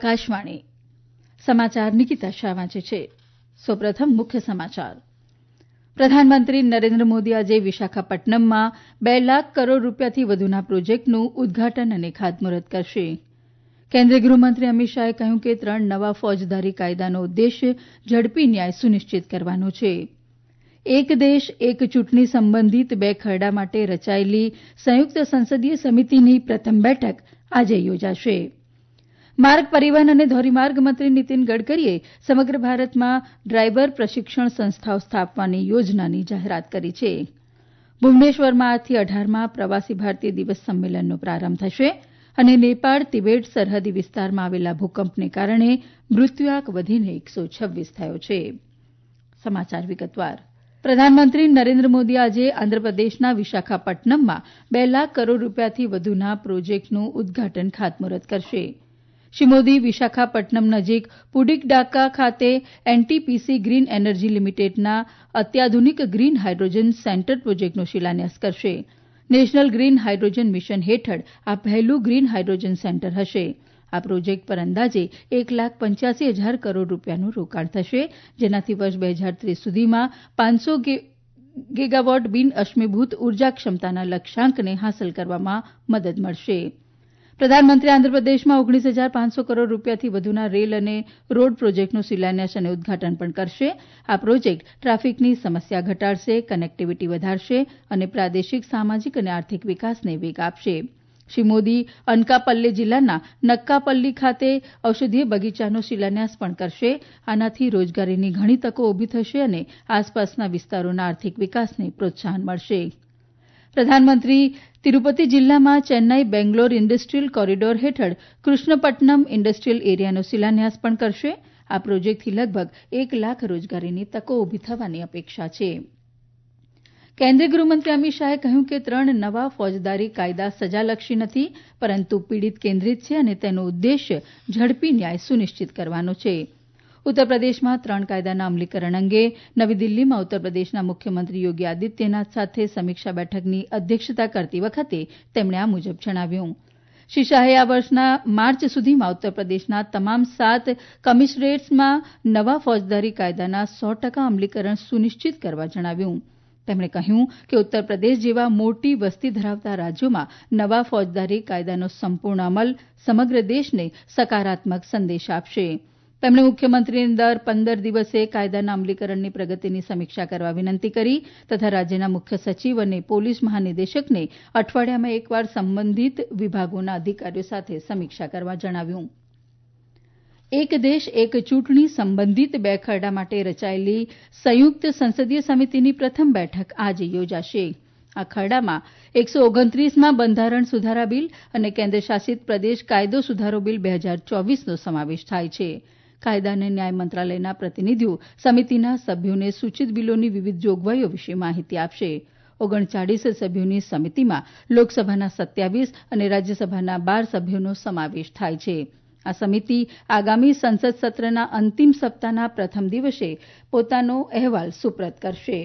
આકાશવાણી સમાચાર નિકિતા શાહ વાંચે છે. સૌપ્રથમ મુખ્ય સમાચાર. પ્રધાનમંત્રી નરેન્દ્ર મોદી આજે વિશાખાપટ્ટનમમાં 2 લાખ કરોડ રૂપિયાથી વધુના પ્રોજેક્ટનું ઉદઘાટન અને ખાતમુહૂર્ત કરશે. કેન્દ્રીય ગૃહમંત્રી અમિત શાહે કહ્યું કે 3 નવા ફોજદારી કાયદાનો ઉદ્દેશ્ય ઝડપી ન્યાય સુનિશ્ચિત કરવાનો છે. એક દેશ એક ચૂંટણી સંબંધિત 2 ખરડા માટે રચાયેલી સંયુક્ત સંસદીય સમિતિની પ્રથમ બેઠક આજે યોજાશે. માર્ગ પરિવહન અને ધોરીમાર્ગ મંત્રી નીતિન ગડકરીએ સમગ્ર ભારતમાં ડ્રાઈવર પ્રશિક્ષણ સંસ્થાઓ સ્થાપવાની યોજનાની જાહેરાત કરી છે. ભુવનેશ્વરમાં આજથી 18મા પ્રવાસી ભારતીય દિવસ સંમેલનનો પ્રારંભ થશે અને નેપાળ તિબેટ સરહદી વિસ્તારમાં આવેલા ભૂકંપને કારણે મૃત્યુઆંક વધીને 126 થયો છે. સમાચાર વિગતવાર. પ્રધાનમંત્રી નરેન્દ્ર મોદી આજે આંધ્રપ્રદેશના વિશાખાપટ્ટનમમાં 2 લાખ કરોડ રૂપિયાથી વધુના પ્રોજેક્ટનું ઉદઘાટન ખાતમુહૂર્ત કરશે. શ્રી મોદી વિશાખાપટ્ટનમ નજીક પુડિકડાકા ખાતે એનટીપીસી ગ્રીન એનર્જી લિમિટેડના અત્યાધુનિક ગ્રીન હાઇડ્રોજન સેન્ટર પ્રોજેક્ટનો શિલાન્યાસ કરશે. નેશનલ ગ્રીન હાઇડ્રોજન મિશન હેઠળ આ પહેલું ગ્રીન હાઇડ્રોજન સેન્ટર હશે. આ પ્રોજેક્ટ પર અંદાજે 1,85,000 કરોડ રૂપિયાનું રોકાણ થશે, જેનાથી વર્ષ 2030 સુધીમાં 500 ગીગાવોટ બિન અશ્મિભૂત ઉર્જા ક્ષમતાના લક્ષ્યાંકને હાંસલ કરવામાં મદદ મળશે. પ્રધાનમંત્રી આંધ્રપ્રદેશમાં 19,500 કરોડ રૂપિયાથી વધુના રેલ અને રોડ પ્રોજેક્ટનો શિલાન્યાસ અને ઉદઘાટન પણ કરશે. આ પ્રોજેક્ટ ટ્રાફિકની સમસ્યા ઘટાડશે, કનેક્ટિવિટી વધારશે અને પ્રાદેશિક સામાજિક અને આર્થિક વિકાસને વેગ આપશે. શ્રી મોદી અનકાપલ્લે જિલ્લાના નક્કાપલ્લી ખાતે ઔષધીય બગીચાનો શિલાન્યાસ પણ કરશે. આનાથી રોજગારીની ઘણી તકો ઉભી થશે અને આસપાસના વિસ્તારોના આર્થિક વિકાસને પ્રોત્સાહન મળશે. પ્રધાનમંત્રી તિરુપતિ જિલ્લામાં ચેન્નાઈ બેંગ્લોર ઇન્ડસ્ટ્રીયલ કોરિડોર હેઠળ કૃષ્ણપટ્ટનમ ઇન્ડસ્ટ્રીયલ એરિયાનો શિલાન્યાસ પણ કરશે. આ પ્રોજેક્ટથી લગભગ 1 લાખ રોજગારીની તકો ઉભી થવાની અપેક્ષા છે. કેન્દ્રીય ગૃહમંત્રી અમિત શાહે કહ્યું કે 3 નવા ફોજદારી કાયદા સજાલક્ષી નથી, પરંતુ પીડિત કેન્દ્રિત છે અને તેનો ઉદ્દેશ્ય ઝડપી ન્યાય સુનિશ્ચિત કરવાનો છે. ઉત્તરપ્રદેશમાં 3 કાયદાના અમલીકરણ અંગે નવી દિલ્હીમાં ઉત્તરપ્રદેશના મુખ્યમંત્રી યોગી આદિત્યનાથ સાથે સમીક્ષા બેઠકની અધ્યક્ષતા કરતી વખતે તેમણે આ મુજબ જણાવ્યું. શ્રી શાહે આ વર્ષના માર્ચ સુધીમાં ઉત્તરપ્રદેશના તમામ 7 કમિશનરેટ્સમાં નવા ફોજદારી કાયદાના 100% અમલીકરણ સુનિશ્ચિત કરવા જણાવ્યું. તેમણે કહ્યું કે ઉત્તરપ્રદેશ જેવા મોટી વસ્તી ધરાવતા રાજ્યોમાં નવા ફોજદારી કાયદાનો સંપૂર્ણ અમલ સમગ્ર દેશને સકારાત્મક સંદેશ આપશે. તેમણે મુખ્યમંત્રીને દર 15 દિવસે કાયદાના અમલીકરણની પ્રગતિની સમીક્ષા કરવા વિનંતી કરી તથા રાજ્યના મુખ્ય સચિવ અને પોલીસ મહાનિદેશકને અઠવાડિયામાં એકવાર સંબંધિત વિભાગોના અધિકારીઓ સાથે સમીક્ષા કરવા જણાવ્યું. એક દેશ એક ચૂંટણી સંબંધિત 2 ખરડા માટે રચાયેલી સંયુક્ત સંસદીય સમિતિની પ્રથમ બેઠક આજે યોજાશે. આ ખરડામાં 129માં બંધારણ સુધારા બિલ અને કેન્દ્રશાસિત પ્રદેશ કાયદો સુધારો બિલ 2024નો સમાવેશ થાય છે. કાયદા અને ન્યાય મંત્રાલયના પ્રતિનિધિઓ સમિતિના સભ્યોને સૂચિત બિલોની વિવિધ જોગવાઈઓ વિશે માહિતી આપશે. 39 સભ્યોની સમિતિમાં લોકસભાના 27 અને રાજ્યસભાના 12 સભ્યોનો સમાવેશ થાય છે. આ સમિતિ આગામી સંસદ સત્રના અંતિમ સપ્તાહના પ્રથમ દિવસે પોતાનો અહેવાલ સુપરત કરશે.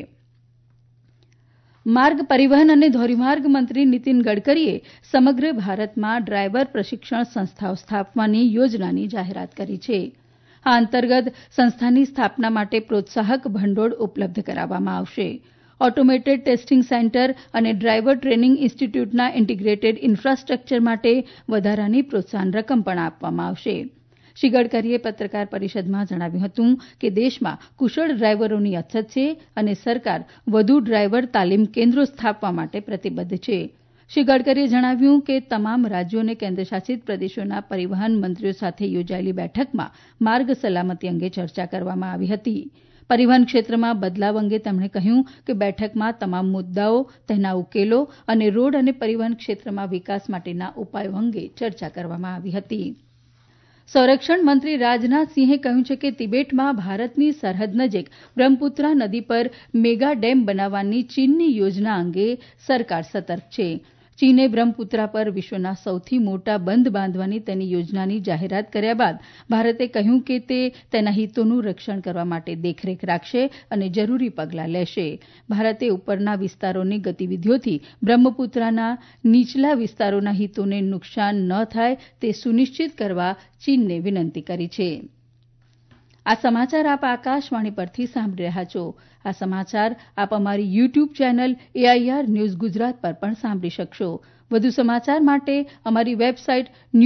માર્ગ પરિવહન અને ધોરીમાર્ગ મંત્રી નીતિન ગડકરીએ સમગ્ર ભારતમાં ડ્રાઈવર પ્રશિક્ષણ સંસ્થાઓ સ્થાપવાની યોજનાની જાહેરાત કરી છે. આ અંતર્ગત સંસ્થાની સ્થાપના માટે પ્રોત્સાહક ભંડોળ ઉપલબ્ધ કરાવવામાં આવશે. ઓટોમેટેડ ટેસ્ટિંગ સેન્ટર અને ડ્રાઈવર ટ્રેનિંગ ઇન્સ્ટિટ્યૂટના ઇન્ટિગ્રેટેડ ઇન્ફ્રાસ્ટ્રક્ચર માટે વધારાની પ્રોત્સાહન રકમ પણ આપવામાં આવશે. શ્રી ગડકરીએ પત્રકાર પરિષદમાં જણાવ્યું હતું કે દેશમાં કુશળ ડ્રાઈવરોની અછત છે અને સરકાર વધુ ડ્રાઈવર તાલીમ કેન્દ્રો સ્થાપવા માટે પ્રતિબદ્ધ છે. શ્રી ગડકરીએ જણાવ્યું કે તમામ રાજ્યો અને કેન્દ્રશાસિત પ્રદેશોના પરિવહન મંત્રીઓ સાથે યોજાયેલી બેઠકમાં માર્ગ સલામતી અંગે ચર્ચા કરવામાં આવી હતી. પરિવહન ક્ષેત્રમાં બદલાવ અંગે તેમણે કહ્યું કે બેઠકમાં તમામ મુદ્દાઓ, તેના ઉકેલો અને રોડ અને પરિવહન ક્ષેત્રમાં વિકાસ માટેના ઉપાયો અંગે ચર્ચા કરવામાં આવી હતી. સંરક્ષણ મંત્રી રાજનાથસિંહે કહ્યું છે કે તિબેટમાં ભારતની સરહદ નજીક બ્રહ્મપુત્રા નદી પર મેગા ડેમ બનાવવાની ચીનની યોજના અંગે સરકાર સતર્ક છે. ચીને બ્રહ્મપુત્રા પર વિશ્વના સૌથી મોટા બંધ બાંધવાની તેની યોજનાની જાહેરાત કર્યા બાદ ભારતે કહ્યું કે તે તેના હિતોનું રક્ષણ કરવા માટે દેખરેખ રાખશે અને જરૂરી પગલાં લેશે. ભારતે ઉપરના વિસ્તારોની ગતિવિધિઓથી બ્રહ્મપુત્રાના નીચલા વિસ્તારોના હિતોને નુકસાન ન થાય તે સુનિશ્ચિત કરવા ચીનને વિનંતી કરી છે. આ સમાચાર આપ આકાશવાણી પરથી સાંભળી રહ્યા છો. આ સમાચાર આપ અમારી YouTube channel AIR news Gujarat પર પણ સાંભળી શકશો. વધુ સમાચાર માટે અમારી વેબસાઇટ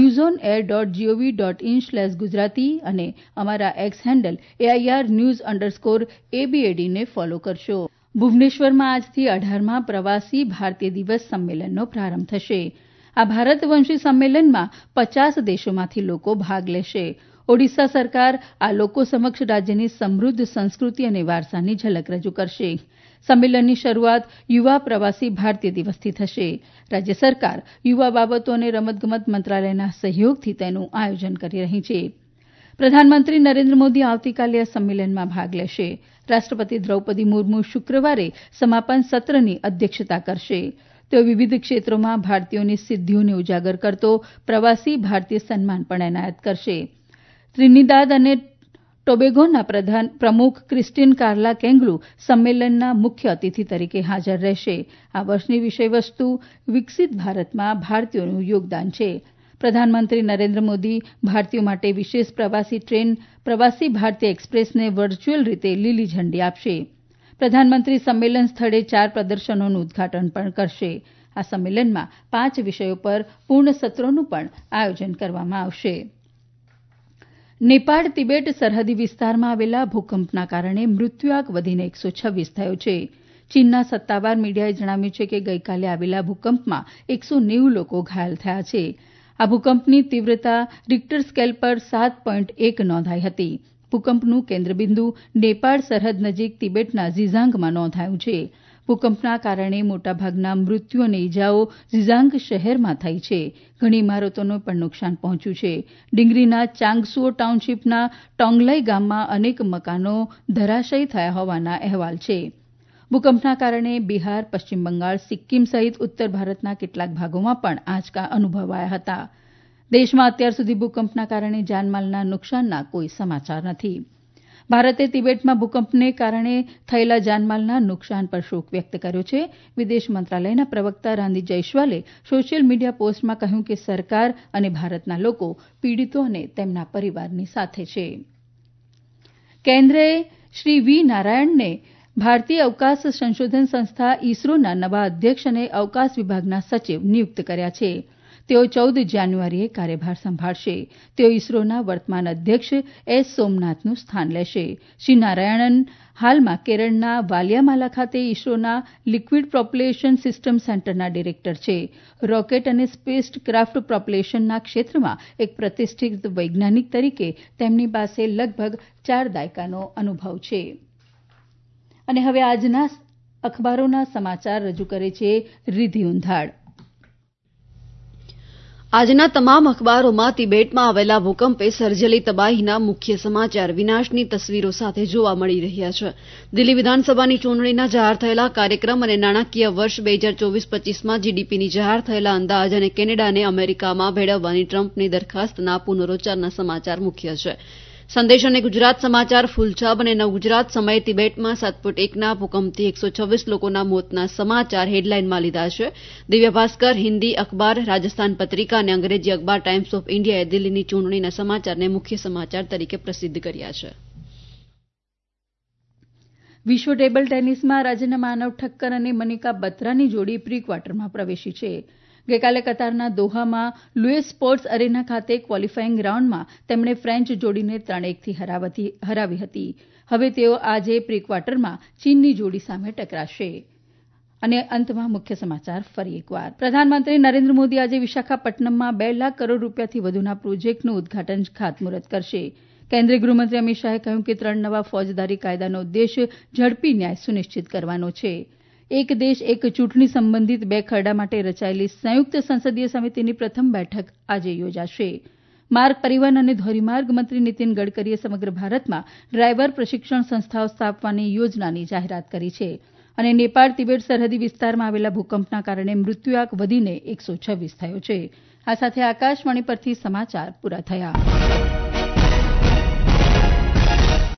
newsonair.gov.in/gujarati અને અમારા એક્સ હેન્ડલ AIR_news_ABAD ને ફોલો કરશો. ભુવનેશ્વરમાં આજથી 18મા પ્રવાસી ભારતીય દિવસ સંમેલનનો પ્રારંભ થશે. આ ભારતવંશી સંમેલનમાં 50 દેશોમાંથી લોકો ભાગ લેશે. ઓડિશા સરકાર આ લોકો સમક્ષ રાજ્યની સમૃદ્ધ સંસ્કૃતિ અને વારસાની ઝલક રજૂ કરશે. સંમેલનની શરૂઆત યુવા પ્રવાસી ભારતીય દિવસથી થશે. રાજ્ય સરકાર યુવા બાબતો અને રમતગમત મંત્રાલયના સહયોગથી તેનું આયોજન કરી રહી છે. પ્રધાનમંત્રી નરેન્દ્ર મોદી આવતીકાલે આ સંમેલનમાં ભાગ લેશે. રાષ્ટ્રપતિ દ્રૌપદી મુર્મુ શુક્રવારે સમાપન સત્રની અધ્યક્ષતા કરશે. તેઓ વિવિધ ક્ષેત્રોમાં ભારતીયોની સિદ્ધિઓને ઉજાગર કરતો પ્રવાસી ભારતીય સન્માન પણ એનાયત કરશે. ત્રિનિદાદ અને ટોબેગોના પ્રમુખ ક્રિસ્ટીન કાર્લા કેંગલુ સંમેલનના મુખ્ય અતિથિ તરીકે હાજર રહેશે. આ વર્ષની વિષયવસ્તુ વિકસિત ભારતમાં ભારતીયોનું યોગદાન છે. પ્રધાનમંત્રી નરેન્દ્ર મોદી ભારતીયો માટે વિશેષ પ્રવાસી ટ્રેન પ્રવાસી ભારતીય એક્સપ્રેસને વર્ચ્યુઅલ રીતે લીલી ઝંડી આપશે. પ્રધાનમંત્રી સંમેલન સ્થળે 4 પ્રદર્શનોનું ઉદઘાટન પણ કરશે. આ સંમેલનમાં 5 વિષયો પર પૂર્ણ સત્રોનું પણ આયોજન કરવામાં આવશે. નેપાળ તિબેટ સરહદી વિસ્તારમાં આવેલા ભૂકંપના કારણે મૃત્યુઆંક વધીને 126 થયો છે. ચીનના સત્તાવાર મીડિયાએ જણાવ્યું છે કે ગઈકાલે આવેલા ભૂકંપમાં 190 લોકો ઘાયલ થયા છે. આ ભૂકંપની તીવ્રતા રિક્ટર સ્કેલ પર 7.1 નોંધાઈ હતી. ભૂકંપનું કેન્દ્રબિંદુ નેપાળ સરહદ નજીક તિબેટના ઝીઝાંગમાં નોંધાયું છે. ભૂકંપના કારણે મોટાભાગના મૃત્યુ અને ઇજાઓ ઝીઝાંગ શહેરમાં થઈ છે. ઘણી ઇમારતોને પણ નુકસાન પહોંચ્યું છે. ડિંગરીના ચાંગસુઓ ટાઉનશીપના ટોંગલાઈ ગામમાં અનેક મકાનો ધરાશયી થયા હોવાના અહેવાલ છે. ભૂકંપના કારણે બિહાર, પશ્ચિમ બંગાળ, સિક્કિમ સહિત ઉત્તર ભારતના કેટલાક ભાગોમાં પણ આંચકા અનુભવાયા હતા. દેશમાં અત્યાર સુધી ભૂકંપના કારણે જાનમાલના નુકસાનના કોઈ સમાચાર નથી. ભારતે તિબેટમાં ભૂકંપને કારણે થયેલા જાનમાલના નુકસાન પર શોક વ્યક્ત કર્યો છે. વિદેશ મંત્રાલયના પ્રવક્તા રાંધી જયસ્વાલે સોશિયલ મીડિયા પોસ્ટમાં કહ્યું કે સરકાર અને ભારતના લોકો પીડિતો અને તેમના પરિવારની સાથે છે. કેન્દ્રએ શ્રી વી નારાયણને ભારતીય અવકાશ સંશોધન સંસ્થા ઇસરોના નવા અધ્યક્ષ અને અવકાશ વિભાગના સચિવ નિયુક્ત કર્યા છે. તેઓ 14 જાન્યુઆરીએ કાર્યભાર સંભાળશે. તેઓ ઇસરોના વર્તમાન અધ્યક્ષ એસ સોમનાથનું સ્થાન લેશે. શ્રી નારાયણન હાલમાં કેરળના વાલિયામાલા ખાતે ઇસરોના લિક્વિડ પ્રોપલ્શન સિસ્ટમ સેન્ટરના ડિરેક્ટર છે. રોકેટ અને સ્પેસ ક્રાફ્ટ પ્રોપલ્શનના ક્ષેત્રમાં એક પ્રતિષ્ઠિત વૈજ્ઞાનિક તરીકે તેમની પાસે લગભગ 4 દાયકાનો અનુભવ છે. અને હવે આજના અખબારોના સમાચાર રજૂ કરે છે રિધિ ઉંધાડ. આજના તમામ અખબારોમાં તિબેટમાં આવેલા ભૂકંપે સર્જેલી તબાહીના મુખ્ય સમાચાર વિનાશની તસવીરો સાથે જોવા મળી રહ્યા છે. દિલ્હી વિધાનસભાની ચૂંટણીના જાહેર થયેલા કાર્યક્રમ અને નાણાકીય વર્ષ 2024-25માં જીડીપીની જાહેર થયેલા અંદાજ અને કેનેડાને અમેરિકામાં ભેળવવાની ટ્રમ્પની દરખાસ્તના પુનરોચ્ચારના સમાચાર મુખ્ય છે. સંદેશ અને ગુજરાત સમાચાર ફૂલછાપ અને નવગુજરાત સમયે તિબેટમાં 7.1ના ભૂકંપથી 126 લોકોના મોતના સમાચાર હેડલાઇનમાં લીધા છે. દિવ્ય ભાસ્કર, હિન્દી અખબાર, રાજસ્થાન પત્રિકા અને અંગ્રેજી અખબાર ટાઇમ્સ ઓફ ઇન્ડિયાએ દિલ્હીની ચૂંટણીના સમાચારને મુખ્ય સમાચાર તરીકે પ્રસિદ્ધ કર્યા છે. વિશ્વ ટેબલ ટેનિસમાં રાજ્યના માનવ ઠક્કર અને મનિકા બત્રાની જોડી પ્રી ક્વાર્ટરમાં પ્રવેશી છે. ગઈકાલે કતારના દોહામાં લુઇસ સ્પોર્ટ્સ અરેના ખાતે ક્વોલિફાઇંગ રાઉન્ડમાં તેમણે ફ્રેન્ચ જોડીને 3-1થી હરાવી હતી. હવે તેઓ આજે પ્રી ક્વાર્ટરમાં ચીનની જોડી સામે ટકરાશે. અને અંતમાં મુખ્ય સમાચાર ફરી એકવાર. પ્રધાનમંત્રી નરેન્દ્ર મોદી આજે વિશાખાપટ્ટનમમાં 2 લાખ કરોડ રૂપિયાથી વધુના પ્રોજેક્ટનું ઉદઘાટન ખાતમુહૂર્ત કરશે. કેન્દ્રીય ગૃહમંત્રી અમિત શાહે કહ્યું કે 3 નવા ફોજદારી કાયદાનો ઉદ્દેશ ઝડપી ન્યાય સુનિશ્ચિત કરવાનો છે. એક દેશ એક ચૂંટણી સંબંધિત 2 ખરડા માટે રચાયેલી સંયુક્ત સંસદીય સમિતિની પ્રથમ બેઠક આજે યોજાશે. માર્ગ પરિવહન અને ધોરીમાર્ગ મંત્રી નીતિન ગડકરીએ સમગ્ર ભારતમાં ડ્રાયવર પ્રશિક્ષણ સંસ્થાઓ સ્થાપવાની યોજનાની જાહેરાત કરી છે. અને નેપાળ તિબેટ સરહદી વિસ્તારમાં આવેલા ભૂકંપના કારણે મૃત્યુઆંક વધીને 126 થયો છે. આ સાથે આકાશવાણી પરથી સમાચાર પૂરા થયા.